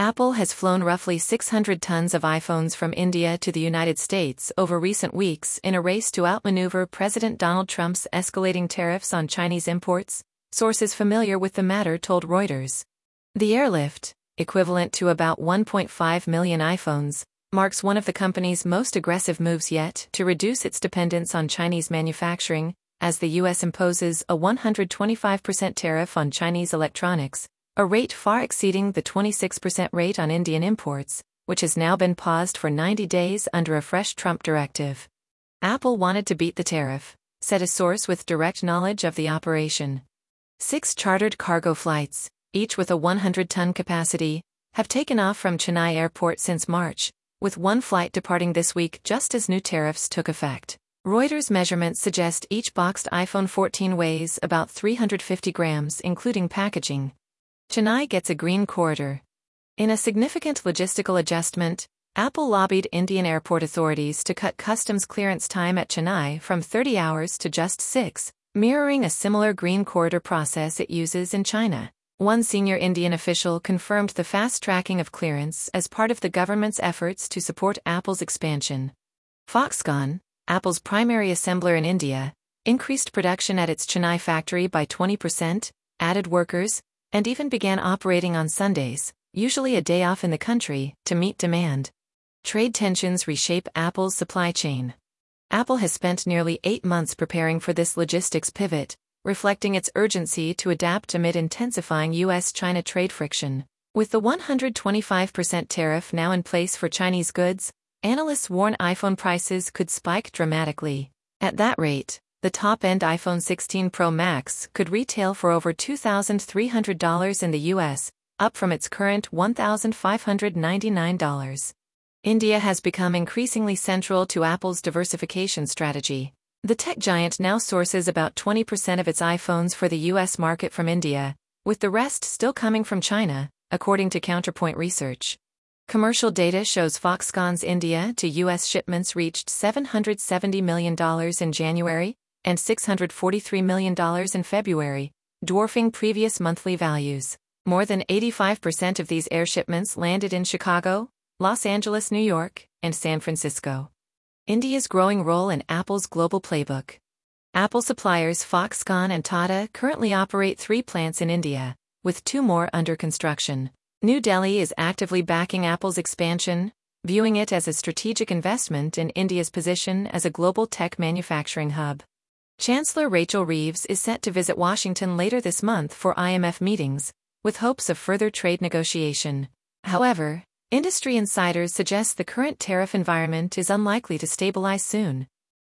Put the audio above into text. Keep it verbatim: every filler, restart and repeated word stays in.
Apple has flown roughly six hundred tons of iPhones from India to the United States over recent weeks in a race to outmaneuver President Donald Trump's escalating tariffs on Chinese imports, sources familiar with the matter told Reuters. The airlift, equivalent to about one point five million iPhones, marks one of the company's most aggressive moves yet to reduce its dependence on Chinese manufacturing, as the U S imposes a one hundred twenty-five percent tariff on Chinese electronics, a rate far exceeding the twenty-six percent rate on Indian imports, which has now been paused for ninety days under a fresh Trump directive. Apple wanted to beat the tariff, said a source with direct knowledge of the operation. Six chartered cargo flights, each with a one hundred ton capacity, have taken off from Chennai Airport since March, with one flight departing this week just as new tariffs took effect. Reuters measurements suggest each boxed iPhone fourteen weighs about three hundred fifty grams including packaging. Chennai gets a green corridor. In a significant logistical adjustment, Apple lobbied Indian airport authorities to cut customs clearance time at Chennai from thirty hours to just six, mirroring a similar green corridor process it uses in China. One senior Indian official confirmed the fast-tracking of clearance as part of the government's efforts to support Apple's expansion. Foxconn, Apple's primary assembler in India, increased production at its Chennai factory by twenty percent, added workers, and even began operating on Sundays, usually a day off in the country, to meet demand. Trade tensions reshape Apple's supply chain. Apple has spent nearly eight months preparing for this logistics pivot, reflecting its urgency to adapt amid intensifying U S China trade friction. With the one hundred twenty-five percent tariff now in place for Chinese goods, analysts warn iPhone prices could spike dramatically. At that rate, the top-end iPhone sixteen Pro Max could retail for over two thousand three hundred dollars in the U S, up from its current one thousand five hundred ninety-nine dollars. India has become increasingly central to Apple's diversification strategy. The tech giant now sources about twenty percent of its iPhones for the U S market from India, with the rest still coming from China, according to Counterpoint Research. Commercial data shows Foxconn's India to U S shipments reached seven hundred seventy million dollars in January and six hundred forty-three million dollars in February, dwarfing previous monthly values. More than eighty-five percent of these air shipments landed in Chicago, Los Angeles, New York, and San Francisco. India's growing role in Apple's global playbook. Apple suppliers Foxconn and Tata currently operate three plants in India, with two more under construction. New Delhi is actively backing Apple's expansion, viewing it as a strategic investment in India's position as a global tech manufacturing hub. Chancellor Rachel Reeves is set to visit Washington later this month for I M F meetings, with hopes of further trade negotiation. However, industry insiders suggest the current tariff environment is unlikely to stabilize soon.